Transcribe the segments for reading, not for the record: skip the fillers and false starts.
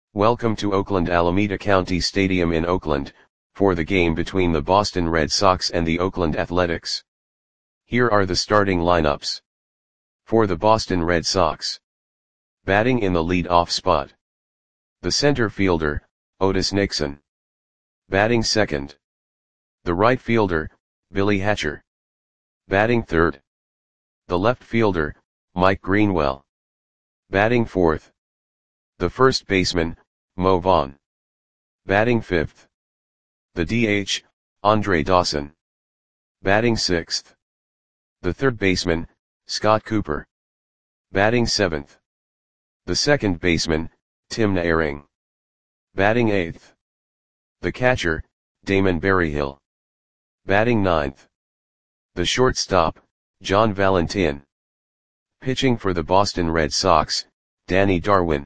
Welcome to Oakland Alameda County Stadium in Oakland, for the game between the Boston Red Sox and the Oakland Athletics. Here are the starting lineups. For the Boston Red Sox. Batting in the lead-off spot. The center fielder, Otis Nixon. Batting second. The right fielder, Billy Hatcher. Batting third. The left fielder, Mike Greenwell. Batting fourth. The first baseman, Mo Vaughn. Batting fifth. The DH, Andre Dawson. Batting sixth. The third baseman, Scott Cooper. Batting seventh. The second baseman, Tim Nehring. Batting eighth. The catcher, Damon Berryhill. Batting ninth. The shortstop, John Valentin. Pitching for the Boston Red Sox, Danny Darwin.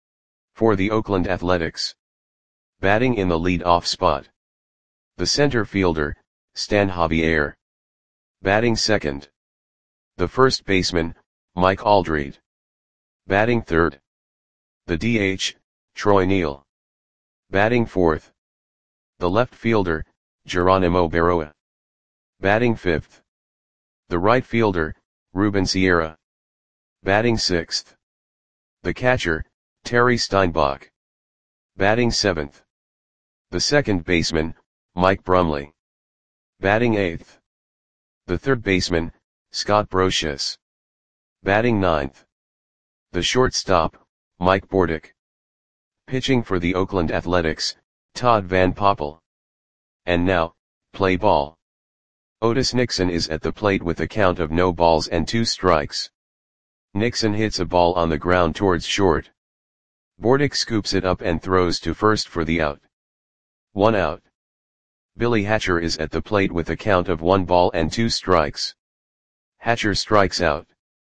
For the Oakland Athletics. Batting in the lead-off spot. The center fielder, Stan Javier. Batting second. The first baseman, Mike Aldrete. Batting third. The DH, Troy Neal. Batting fourth. The left fielder, Geronimo Berroa. Batting fifth. The right fielder, Ruben Sierra. Batting sixth. The catcher, Terry Steinbach. Batting seventh. The second baseman, Mike Brumley. Batting eighth. The third baseman, Scott Brosius. Batting ninth. The shortstop, Mike Bordick. Pitching for the Oakland Athletics, Todd Van Poppel. And now, play ball. Otis Nixon is at the plate with a count of no balls and 2 strikes. Nixon hits a ball on the ground towards short. Bordick scoops it up and throws to first for the out. 1 out. Billy Hatcher is at the plate with a count of 1 ball and 2 strikes. Hatcher strikes out.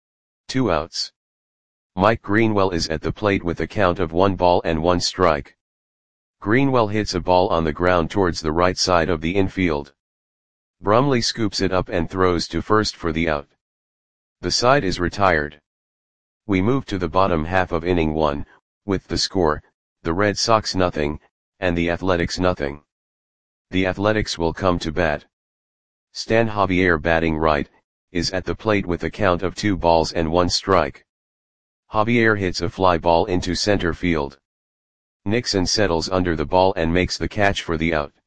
2 outs. Mike Greenwell is at the plate with a count of 1 ball and 1 strike. Greenwell hits a ball on the ground towards the right side of the infield. Brumley scoops it up and throws to first for the out. The side is retired. We move to the bottom half of inning 1, with the score, the Red Sox 0, and the Athletics 0. The Athletics will come to bat. Stan Javier, batting right, is at the plate with a count of 2 balls and 1 strike. Javier hits a fly ball into center field. Nixon settles under the ball and makes the catch for the out.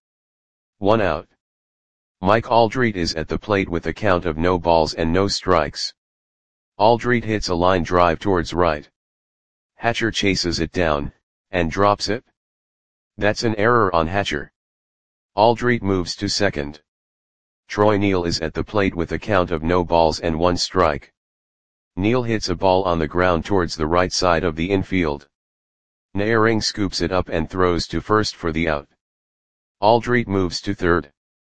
1 out. Mike Aldrete is at the plate with a count of no balls and no strikes. Aldrete hits a line drive towards right. Hatcher chases it down, and drops it. That's an error on Hatcher. Aldrete moves to second. Troy Neal is at the plate with a count of no balls and 1 strike. Neal hits a ball on the ground towards the right side of the infield. Nehring scoops it up and throws to first for the out. Aldrete moves to third.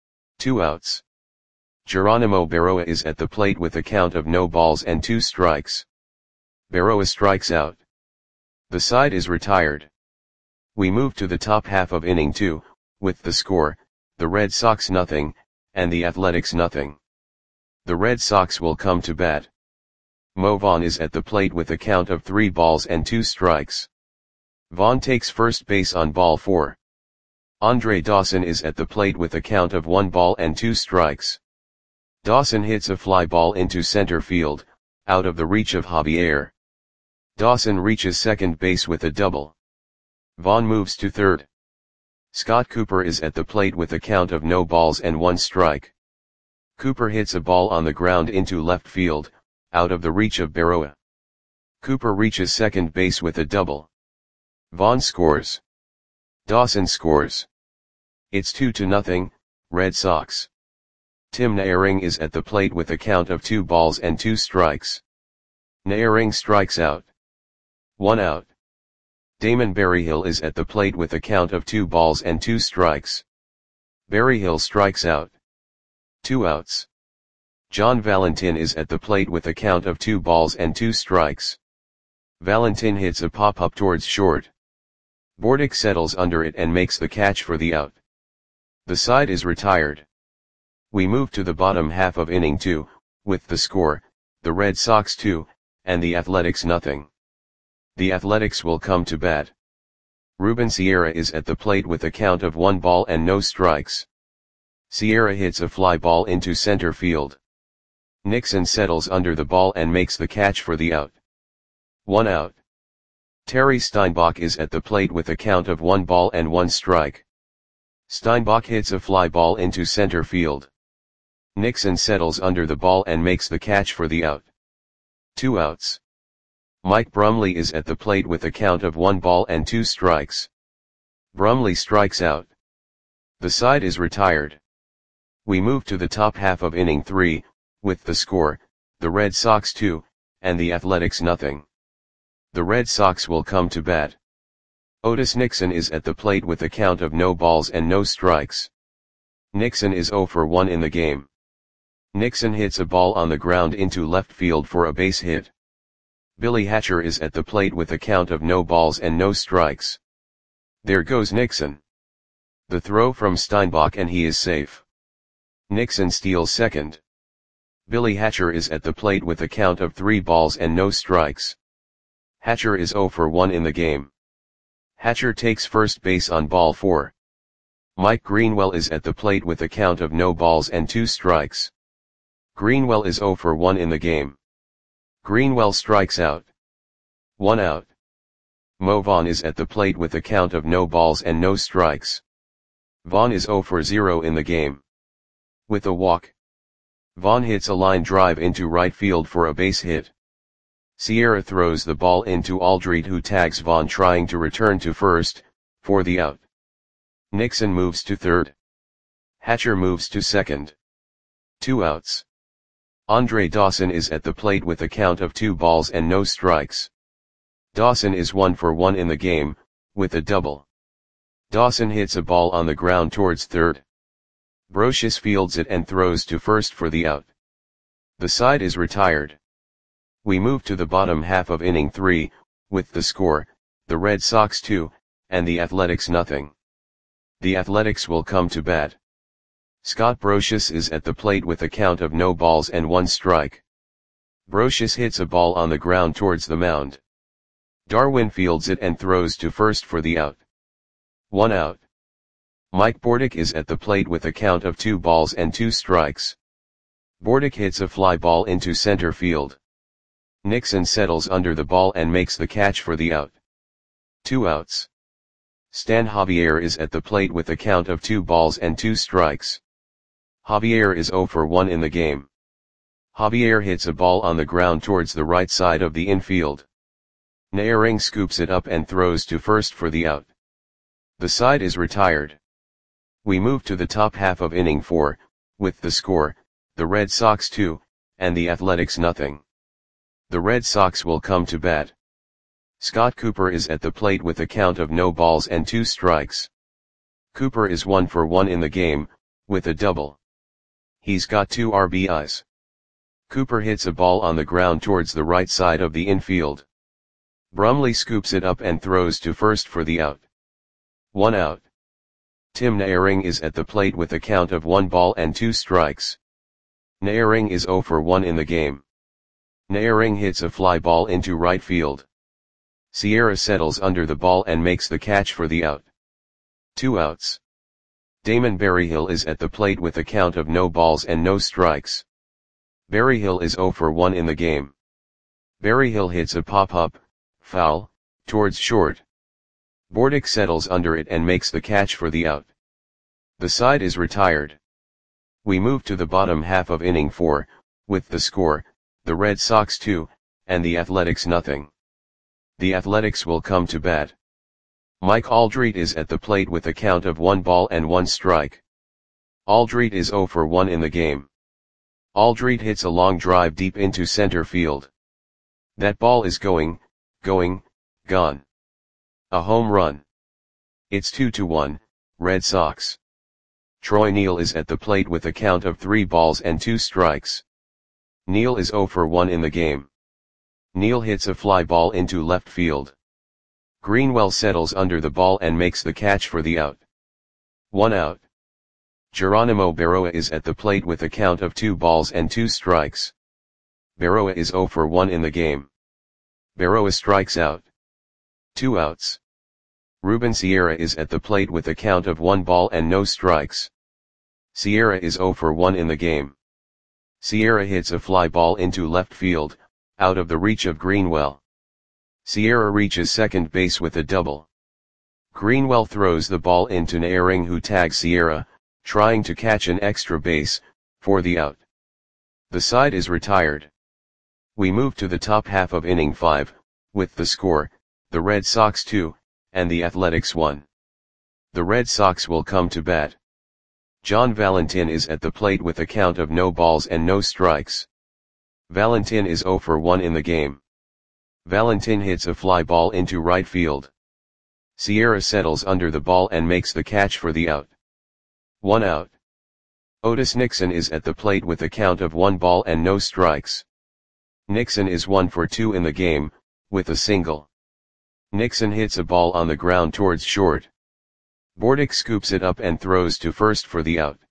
2 outs. Geronimo Berroa is at the plate with a count of no balls and 2 strikes. Berroa strikes out. The side is retired. We move to the top half of inning 2, with the score, the Red Sox 0, and the Athletics 0. The Red Sox will come to bat. Mo Vaughn is at the plate with a count of 3 balls and 2 strikes. Vaughn takes first base on ball 4. Andre Dawson is at the plate with a count of 1 ball and 2 strikes. Dawson hits a fly ball into center field, out of the reach of Javier. Dawson reaches second base with a double. Vaughn moves to third. Scott Cooper is at the plate with a count of no balls and 1 strike. Cooper hits a ball on the ground into left field, out of the reach of Berroa. Cooper reaches second base with a double. Vaughn scores. Dawson scores. It's 2-0, Red Sox. Tim Nehring is at the plate with a count of 2 balls and 2 strikes. Nehring strikes out. 1 out. Damon Berryhill is at the plate with a count of 2 balls and 2 strikes. Berryhill strikes out. 2 outs. John Valentin is at the plate with a count of 2 balls and 2 strikes. Valentin hits a pop-up towards short. Bordick settles under it and makes the catch for the out. The side is retired. We move to the bottom half of inning 2, with the score, the Red Sox 2, and the Athletics 0. The Athletics will come to bat. Ruben Sierra is at the plate with a count of 1 ball and no strikes. Sierra hits a fly ball into center field. Nixon settles under the ball and makes the catch for the out. 1 out. Terry Steinbach is at the plate with a count of 1 ball and 1 strike. Steinbach hits a fly ball into center field. Nixon settles under the ball and makes the catch for the out. 2 outs. Mike Brumley is at the plate with a count of 1 ball and 2 strikes. Brumley strikes out. The side is retired. We move to the top half of inning 3, with the score, the Red Sox 2, and the Athletics nothing. The Red Sox will come to bat. Otis Nixon is at the plate with a count of no balls and no strikes. Nixon is 0 for 1 in the game. Nixon hits a ball on the ground into left field for a base hit. Billy Hatcher is at the plate with a count of no balls and no strikes. There goes Nixon. The throw from Steinbach and he is safe. Nixon steals second. Billy Hatcher is at the plate with a count of 3 balls and no strikes. Hatcher is 0 for 1 in the game. Hatcher takes first base on ball 4. Mike Greenwell is at the plate with a count of no balls and 2 strikes. Greenwell is 0 for 1 in the game. Greenwell strikes out. 1 out. Mo Vaughn is at the plate with a count of no balls and no strikes. Vaughn is 0 for 0 in the game. With a walk. Vaughn hits a line drive into right field for a base hit. Sierra throws the ball into Aldrete, who tags Vaughn trying to return to first, for the out. Nixon moves to third. Hatcher moves to second. 2 outs. Andre Dawson is at the plate with a count of 2 balls and no strikes. Dawson is 1 for 1 in the game, with a double. Dawson hits a ball on the ground towards third. Brocious fields it and throws to first for the out. The side is retired. We move to the bottom half of inning 3, with the score, the Red Sox 2, and the Athletics nothing. The Athletics will come to bat. Scott Brocious is at the plate with a count of no balls and 1 strike. Brocious hits a ball on the ground towards the mound. Darwin fields it and throws to first for the out. 1 out. Mike Bordick is at the plate with a count of 2 balls and 2 strikes. Bordick hits a fly ball into center field. Nixon settles under the ball and makes the catch for the out. 2 outs. Stan Javier is at the plate with a count of 2 balls and 2 strikes. Javier is 0 for 1 in the game. Javier hits a ball on the ground towards the right side of the infield. Naehring scoops it up and throws to first for the out. The side is retired. We move to the top half of inning 4, with the score, the Red Sox 2, and the Athletics nothing. The Red Sox will come to bat. Scott Cooper is at the plate with a count of no balls and 2 strikes. Cooper is 1 for 1 in the game, with a double. He's got 2 RBIs. Cooper hits a ball on the ground towards the right side of the infield. Brumley scoops it up and throws to first for the out. 1 out. Tim Naehring is at the plate with a count of 1 ball and 2 strikes. Naehring is 0 for 1 in the game. Naehring hits a fly ball into right field. Sierra settles under the ball and makes the catch for the out. 2 outs. Damon Berryhill is at the plate with a count of no balls and no strikes. Berryhill is 0 for 1 in the game. Berryhill hits a pop-up, foul, towards short. Bordick settles under it and makes the catch for the out. The side is retired. We move to the bottom half of inning 4, with the score, the Red Sox 2, and the Athletics nothing. The Athletics will come to bat. Mike Aldrete is at the plate with a count of 1 ball and 1 strike. Aldrete is 0 for 1 in the game. Aldrete hits a long drive deep into center field. That ball is gone. A home run. It's 2-1, Red Sox. Troy Neal is at the plate with a count of 3 balls and 2 strikes. Neal is 0 for 1 in the game. Neal hits a fly ball into left field. Greenwell settles under the ball and makes the catch for the out. 1 out. Geronimo Berroa is at the plate with a count of 2 balls and 2 strikes. Berroa is 0 for 1 in the game. Berroa strikes out. 2 outs. Ruben Sierra is at the plate with a count of 1 ball and no strikes. Sierra is 0 for 1 in the game. Sierra hits a fly ball into left field, out of the reach of Greenwell. Sierra reaches second base with a double. Greenwell throws the ball into Naehring, who tags Sierra, trying to catch an extra base, for the out. The side is retired. We move to the top half of inning 5, with the score, the Red Sox 2, and the Athletics 1. The Red Sox will come to bat. John Valentin is at the plate with a count of no balls and no strikes. Valentin is 0 for 1 in the game. Valentin hits a fly ball into right field. Sierra settles under the ball and makes the catch for the out. 1 out. Otis Nixon is at the plate with a count of 1 ball and no strikes. Nixon is 1 for 2 in the game, with a single. Nixon hits a ball on the ground towards short. Bordick scoops it up and throws to first for the out.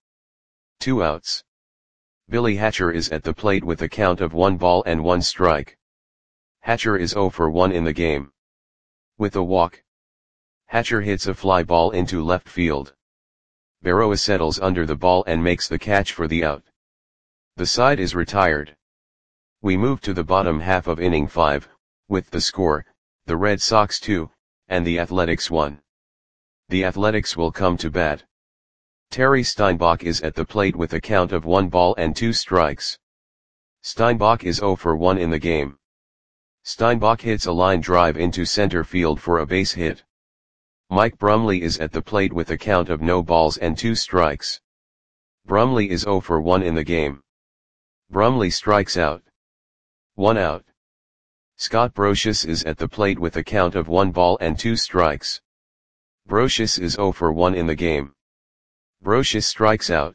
2 outs. Billy Hatcher is at the plate with a count of 1 ball and 1 strike. Hatcher is 0 for 1 in the game. With a walk, Hatcher hits a fly ball into left field. Berroa settles under the ball and makes the catch for the out. The side is retired. We move to the bottom half of inning 5, with the score, the Red Sox 2, and the Athletics 1. The Athletics will come to bat. Terry Steinbach is at the plate with a count of 1 ball and 2 strikes. Steinbach is 0 for 1 in the game. Steinbach hits a line drive into center field for a base hit. Mike Brumley is at the plate with a count of no balls and 2 strikes. Brumley is 0 for 1 in the game. Brumley strikes out. 1 out. Scott Brosius is at the plate with a count of 1 ball and 2 strikes. Brosius is 0 for 1 in the game. Brosius strikes out.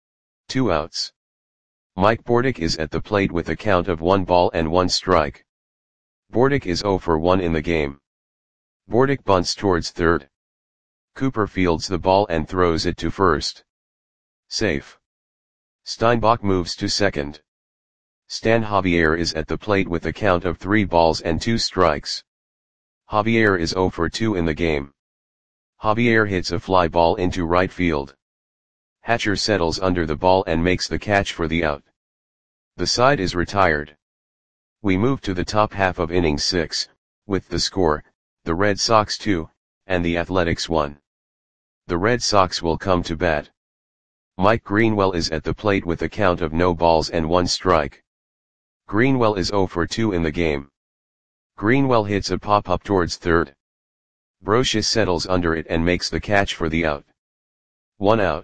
2 outs. Mike Bordick is at the plate with a count of 1 ball and 1 strike. Bordick is 0 for 1 in the game. Bordick bunts towards third. Cooper fields the ball and throws it to first. Safe. Steinbach moves to second. Stan Javier is at the plate with a count of 3 balls and 2 strikes. Javier is 0 for 2 in the game. Javier hits a fly ball into right field. Hatcher settles under the ball and makes the catch for the out. The side is retired. We move to the top half of inning 6, with the score, the Red Sox 2, and the Athletics 1. The Red Sox will come to bat. Mike Greenwell is at the plate with a count of no balls and 1 strike. Greenwell is 0 for 2 in the game. Greenwell hits a pop-up towards third. Brosius settles under it and makes the catch for the out. 1 out.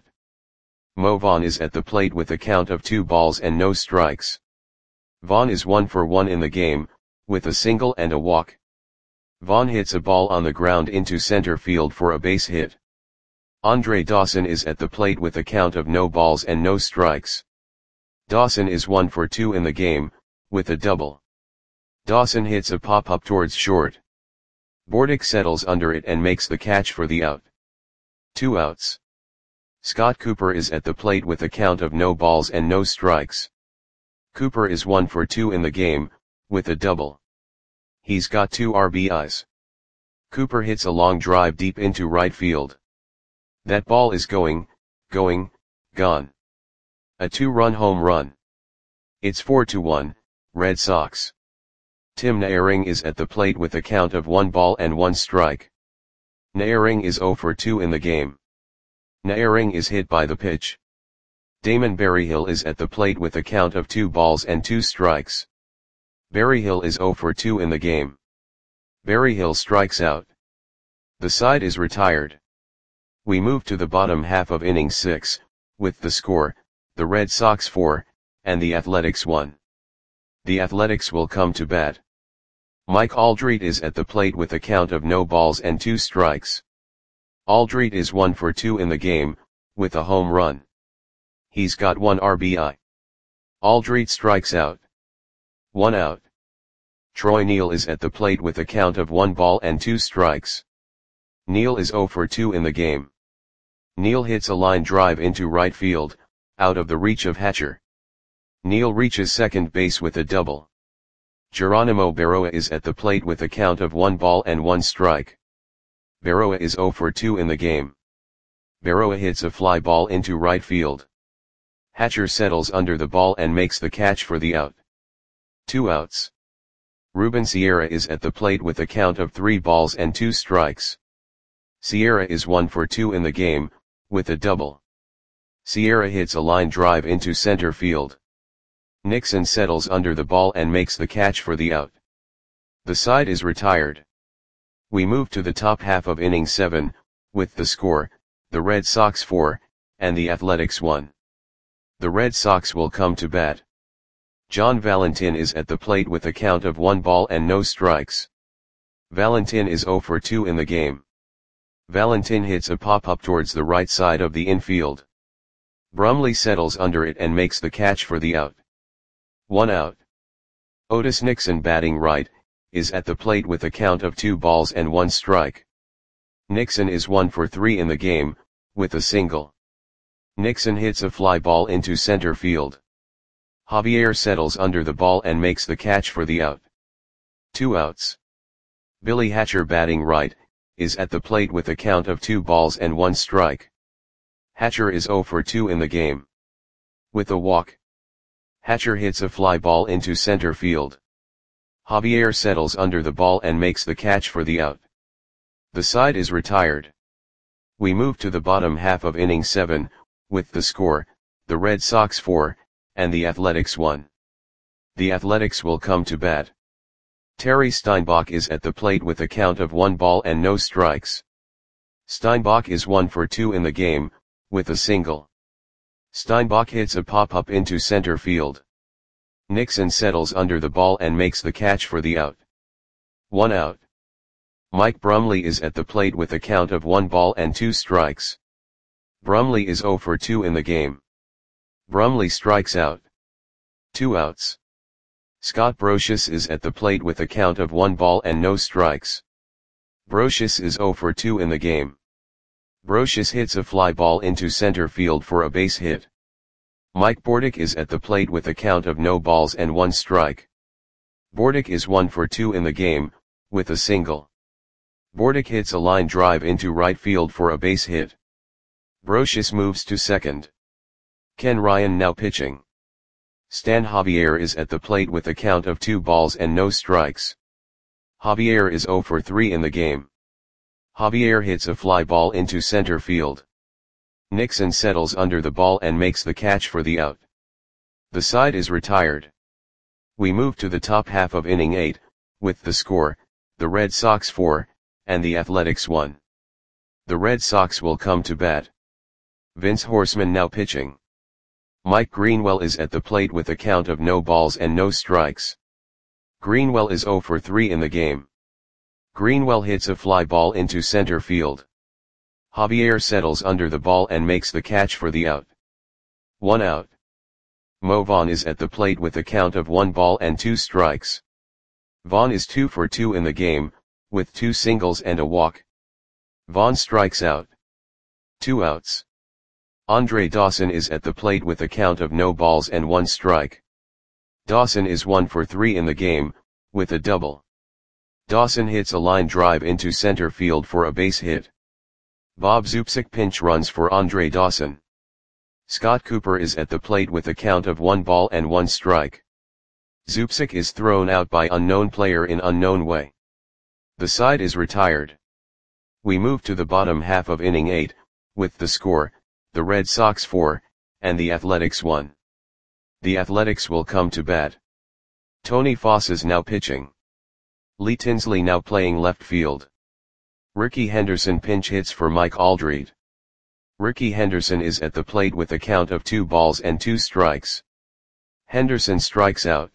Mo Vaughn is at the plate with a count of 2 balls and no strikes. Vaughn is 1 for 1 in the game, with a single and a walk. Vaughn hits a ball on the ground into center field for a base hit. Andre Dawson is at the plate with a count of no balls and no strikes. Dawson is 1 for 2 in the game, with a double. Dawson hits a pop-up towards short. Bordick settles under it and makes the catch for the out. 2 outs. Scott Cooper is at the plate with a count of no balls and no strikes. Cooper is 1 for 2 in the game, with a double. He's got 2 RBIs. Cooper hits a long drive deep into right field. That ball is gone. A 2-run home run. It's 4-1, Red Sox. Tim Naehring is at the plate with a count of 1 ball and 1 strike. Naehring is 0 for 2 in the game. Naehring is hit by the pitch. Damon Berryhill is at the plate with a count of 2 balls and 2 strikes. Berryhill is 0 for 2 in the game. Berryhill strikes out. The side is retired. We move to the bottom half of inning 6, with the score, the Red Sox 4, and the Athletics 1. The Athletics will come to bat. Mike Aldrete is at the plate with a count of no balls and 2 strikes. Aldrete is 1 for 2 in the game, with a home run. He's got 1 RBI. Aldrete strikes out. 1 out. Troy Neal is at the plate with a count of 1 ball and 2 strikes. Neal is 0 for 2 in the game. Neal hits a line drive into right field, out of the reach of Hatcher. Neal reaches second base with a double. Geronimo Berroa is at the plate with a count of 1 ball and 1 strike. Berroa is 0 for 2 in the game. Berroa hits a fly ball into right field. Hatcher settles under the ball and makes the catch for the out. 2 outs. Ruben Sierra is at the plate with a count of 3 balls and 2 strikes. Sierra is 1 for 2 in the game, with a double. Sierra hits a line drive into center field. Nixon settles under the ball and makes the catch for the out. The side is retired. We move to the top half of inning 7, with the score, the Red Sox 4, and the Athletics 1. The Red Sox will come to bat. John Valentin is at the plate with a count of 1 ball and no strikes. Valentin is 0 for 2 in the game. Valentin hits a pop-up towards the right side of the infield. Brumley settles under it and makes the catch for the out. 1 out. Otis Nixon, batting right, is at the plate with a count of 2 balls and 1 strike. Nixon is 1 for 3 in the game, with a single. Nixon hits a fly ball into center field. Javier settles under the ball and makes the catch for the out. 2 outs. Billy Hatcher, batting right, is at the plate with a count of 2 balls and 1 strike. Hatcher is 0 for 2 in the game. With a walk. Hatcher hits a fly ball into center field. Javier settles under the ball and makes the catch for the out. The side is retired. We move to the bottom half of inning 7, with the score, the Red Sox 4, and the Athletics 1. The Athletics will come to bat. Terry Steinbach is at the plate with a count of 1 ball and no strikes. Steinbach is 1 for 2 in the game, with a single. Steinbach hits a pop-up into center field. Nixon settles under the ball and makes the catch for the out. 1 out. Mike Brumley is at the plate with a count of 1 ball and 2 strikes. Brumley is 0 for 2 in the game. Brumley strikes out. 2 outs. Scott Brosius is at the plate with a count of 1 ball and no strikes. Brosius is 0 for 2 in the game. Brosius hits a fly ball into center field for a base hit. Mike Bordick is at the plate with a count of no balls and 1 strike. Bordick is 1 for 2 in the game, with a single. Bordick hits a line drive into right field for a base hit. Brosius moves to second. Ken Ryan now pitching. Stan Javier is at the plate with a count of 2 balls and no strikes. Javier is 0 for 3 in the game. Javier hits a fly ball into center field. Nixon settles under the ball and makes the catch for the out. The side is retired. We move to the top half of inning 8, with the score, the Red Sox 4, and the Athletics 1. The Red Sox will come to bat. Vince Horseman now pitching. Mike Greenwell is at the plate with a count of no balls and no strikes. Greenwell is 0 for 3 in the game. Greenwell hits a fly ball into center field. Javier settles under the ball and makes the catch for the out. 1 out. Mo Vaughn is at the plate with a count of 1 ball and 2 strikes. Vaughn is 2 for 2 in the game, with 2 singles and a walk. Vaughn strikes out. 2 outs. Andre Dawson is at the plate with a count of no balls and 1 strike. Dawson is 1 for 3 in the game, with a double. Dawson hits a line drive into center field for a base hit. Bob Zupsik pinch runs for Andre Dawson. Scott Cooper is at the plate with a count of 1 ball and 1 strike. Zupsik is thrown out by unknown player in unknown way. The side is retired. We move to the bottom half of inning 8, with the score, the Red Sox 4, and the Athletics 1. The Athletics will come to bat. Tony Foss is now pitching. Lee Tinsley now playing left field. Ricky Henderson pinch hits for Mike Aldred. Ricky Henderson is at the plate with a count of 2 balls and 2 strikes. Henderson strikes out.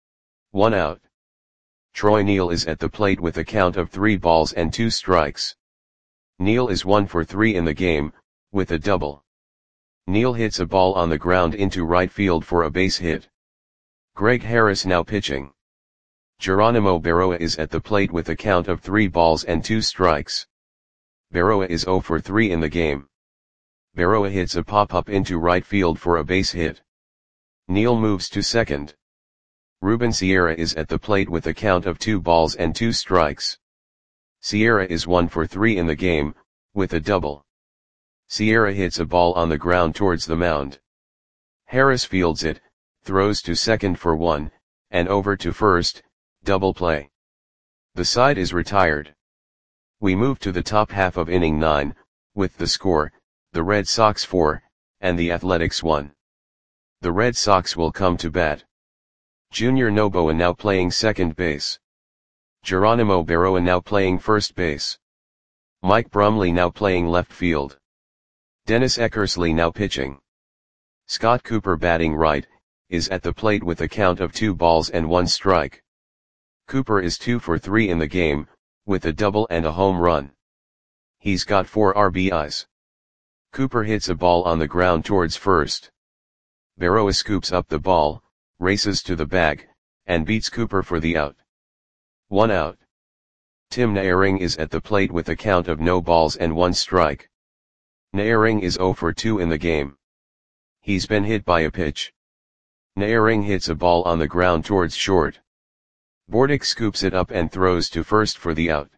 1 out. Troy Neal is at the plate with a count of 3 balls and 2 strikes. Neal is 1 for 3 in the game, with a double. Neal hits a ball on the ground into right field for a base hit. Greg Harris now pitching. Geronimo Berroa is at the plate with a count of 3 balls and 2 strikes. Berroa is 0 for 3 in the game. Berroa hits a pop-up into right field for a base hit. Neal moves to second. Ruben Sierra is at the plate with a count of 2 balls and 2 strikes. Sierra is 1 for 3 in the game, with a double. Sierra hits a ball on the ground towards the mound. Harris fields it, throws to second for 1, and over to first, double play. The side is retired. We move to the top half of inning 9, with the score, the Red Sox 4, and the Athletics 1. The Red Sox will come to bat. Junior Noboa now playing second base. Geronimo Berroa now playing first base. Mike Brumley now playing left field. Dennis Eckersley now pitching. Scott Cooper batting right, is at the plate with a count of 2 balls and 1 strike. Cooper is 2 for 3 in the game, with a double and a home run. He's got 4 RBIs. Cooper hits a ball on the ground towards first. Berroa scoops up the ball, races to the bag, and beats Cooper for the out. 1 out. Tim Naehring is at the plate with a count of no balls and 1 strike. Naehring is 0 for 2 in the game. He's been hit by a pitch. Naehring hits a ball on the ground towards short. Bordick scoops it up and throws to first for the out.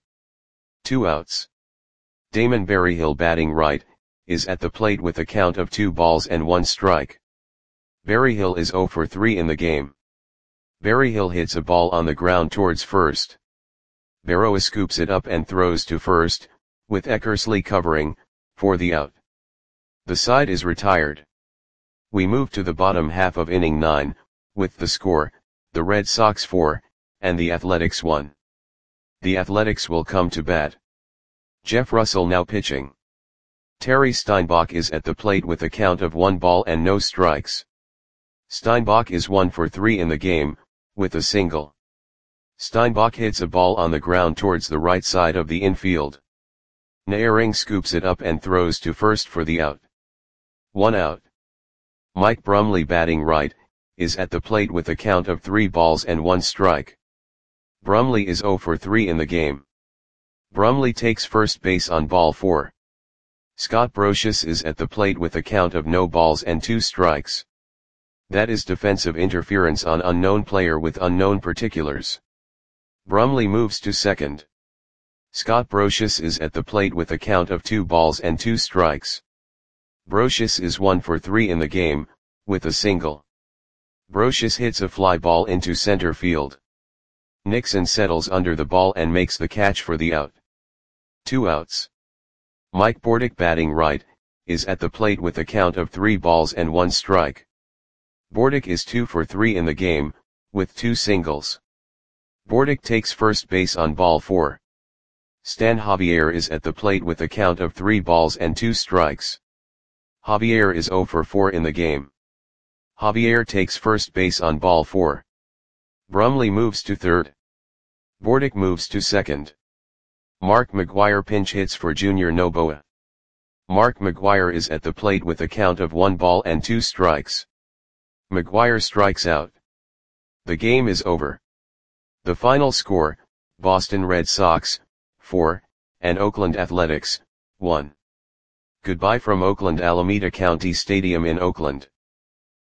2 outs. Damon Berryhill batting right, is at the plate with a count of 2 balls and 1 strike. Berryhill is 0 for 3 in the game. Berryhill hits a ball on the ground towards first. Berroa scoops it up and throws to first, with Eckersley covering, for the out. The side is retired. We move to the bottom half of inning 9, with the score, the Red Sox 4, and the Athletics 1. The Athletics will come to bat. Jeff Russell now pitching. Terry Steinbach is at the plate with a count of 1 ball and no strikes. Steinbach is 1 for 3 in the game, with a single. Steinbach hits a ball on the ground towards the right side of the infield. Naehring scoops it up and throws to first for the out. 1 out. Mike Brumley batting right, is at the plate with a count of 3 balls and 1 strike. Brumley is 0 for 3 in the game. Brumley takes first base on ball 4. Scott Brosius is at the plate with a count of no balls and 2 strikes. That is defensive interference on unknown player with unknown particulars. Brumley moves to second. Scott Brosius is at the plate with a count of 2 balls and 2 strikes. Brosius is 1 for 3 in the game, with a single. Brosius hits a fly ball into center field. Nixon settles under the ball and makes the catch for the out. 2 outs. Mike Bordick batting right, is at the plate with a count of 3 balls and 1 strike. Bordick is 2 for 3 in the game, with 2 singles. Bordick takes first base on ball 4. Stan Javier is at the plate with a count of 3 balls and 2 strikes. Javier is 0 for 4 in the game. Javier takes first base on ball 4. Brumley moves to third. Bordick moves to second. Mark McGwire pinch hits for Junior Noboa. Mark McGwire is at the plate with a count of 1 ball and 2 strikes. McGwire strikes out. The game is over. The final score, Boston Red Sox, 4, and Oakland Athletics, 1. Goodbye from Oakland Alameda County Stadium in Oakland.